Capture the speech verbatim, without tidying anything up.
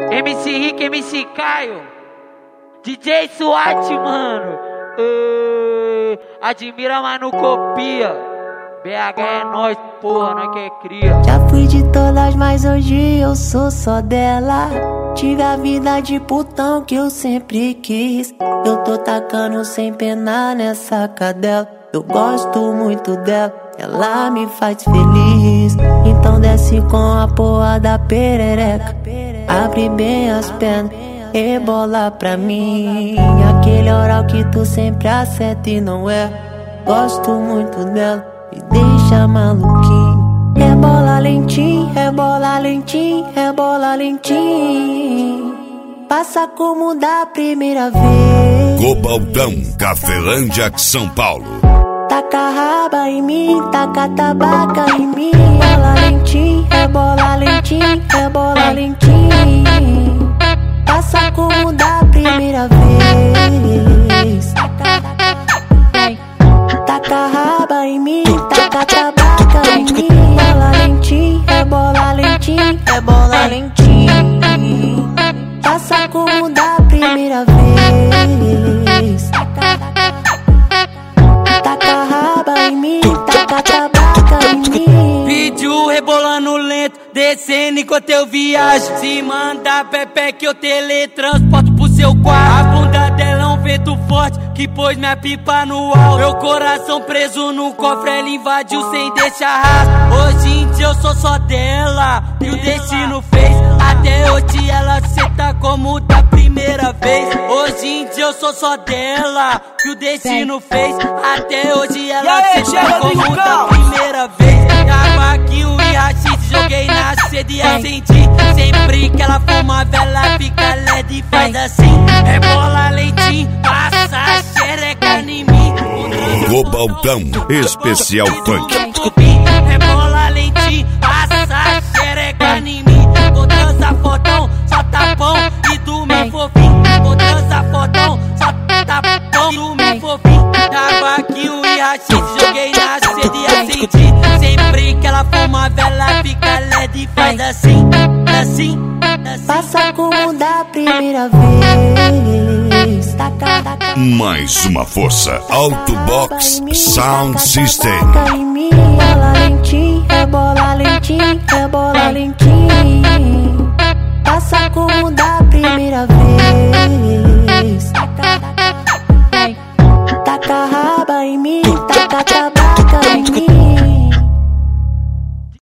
M C Rick, M C Caio, D J SWAT, mano. Ei, admira, mas não copia. B H é nós, porra, nós que é cria. Já fui de todas, mas hoje eu sou só dela. Tive a vida de putão que eu sempre quis. Eu tô tacando sem pena nessa cadela. Eu gosto muito dela, ela me faz feliz. Então desce com a porra da perereca, abre bem as pernas, rebola pra mim. Aquele oral que tu sempre acerta e não é. Gosto muito dela, me deixa maluquinho. Rebola lentinho, rebola lentinho, rebola lentinho. Passa como da primeira vez. Cobaldão, Cafelândia, São Paulo. Taca raba em mim, taca tabaca em mim. Rebola lentinho, rebola lentinho, rebola lentinho. Passa como da primeira vez. Taca raba em mim, taca tabaca em mim. Rebola lentinho, rebola lentinho, rebola lentinho. Passa como da primeira vez. Taca raba em mim, taca tabaca em mim. Vídeo rebolando lento, descendo enquanto eu viajo. Se mandar Pepe que eu teletransporto pro seu quarto. A bunda dela é um vento forte que pôs minha pipa no alto. Meu coração preso no cofre, ela invadiu sem deixar rastro. Hoje em dia eu sou só dela, e o destino fez. Até hoje ela senta como da primeira vez. Hoje em dia eu sou só dela, que o destino fez. Até hoje ela senta como da primeira vez. Tabaquinho e rachis, joguei na sede e acendi. Sempre que ela fuma, ela fica L E D e faz assim. Rebola leitinho, passa a xereca em mim. Cobaldão, especial funk. Rebola leitinho, passa a xereca em mim. Vou transar fodão, só tapão e do meu fofinho. Vou transar fodão, só tapão e do meu fofinho. Tabaquinho e rachis, joguei na sede e acendi. Sempre que ela fuma, ela fica L E D e faz assim, assim, assim. Passa como da primeira vez. Taca, taca. Mais uma força, Autobox Sound System. Rebola lentinho, rebola lentinho, rebola lentinho. Passa como da primeira vez. Taca raba em mim, taca tabaca.